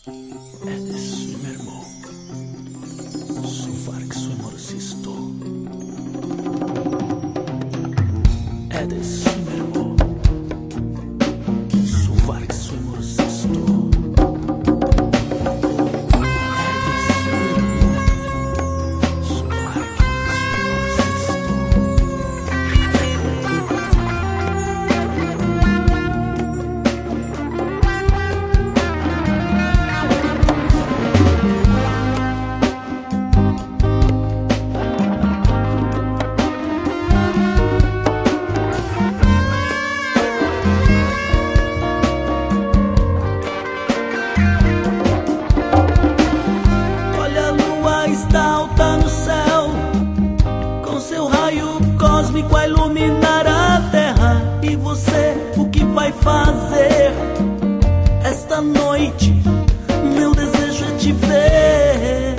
Edis, meu irmão. Suvar que sou morcisto. Edis, meu irmão. Suvar que sou morcisto. Cósmico a iluminar a terra. E você, o que vai fazer esta noite? Meu desejo é te ver.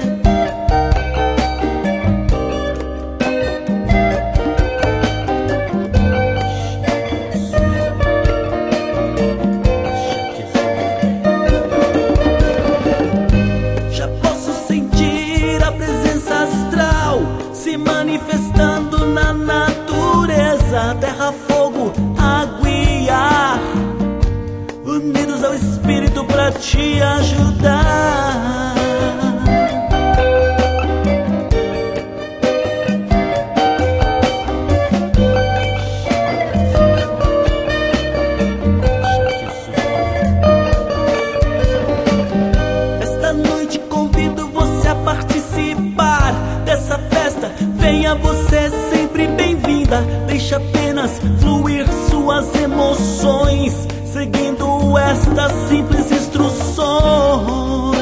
Já posso sentir a presença astral se manifestando na natureza. Terra, fogo, água e ar, unidos ao Espírito pra te ajudar. Esta noite convido você a participar dessa festa. Venha, você é sempre bem-vinda. Deixa apenas fluir suas emoções, seguindo estas simples instruções.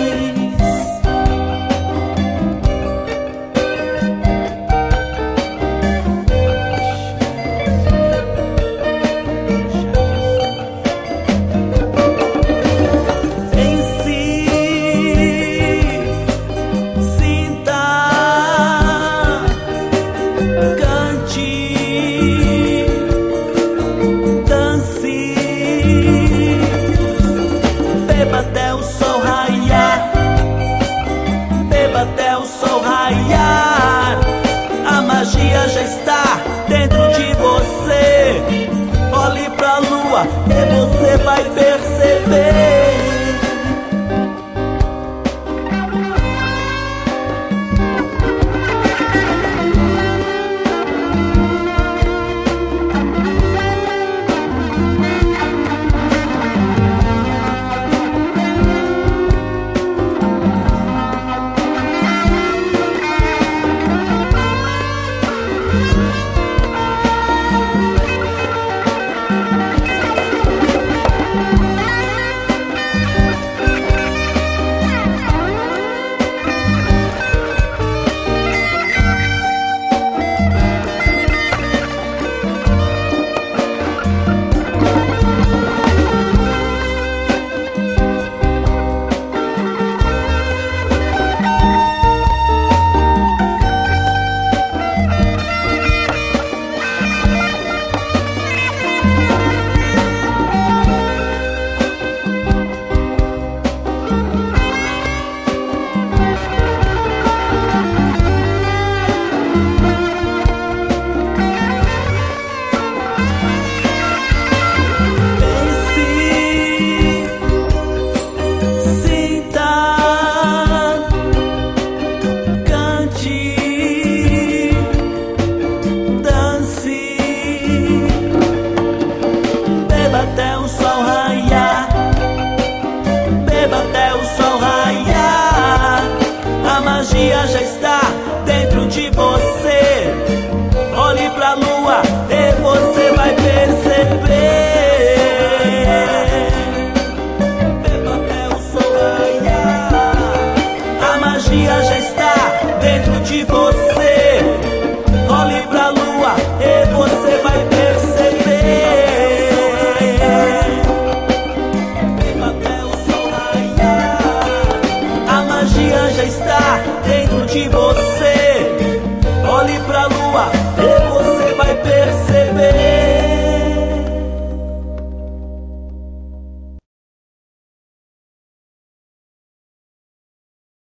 Beba até o sol raiar, beba até o sol raiar. A magia já está dentro de você. Olhe pra lua e você vai perceber. Beba até o sol raiar, beba até o sol raiar. A magia já está dentro de você. Olhe pra lua e você vai perceber. Beba até o sol raiar. A magia já está dentro de você.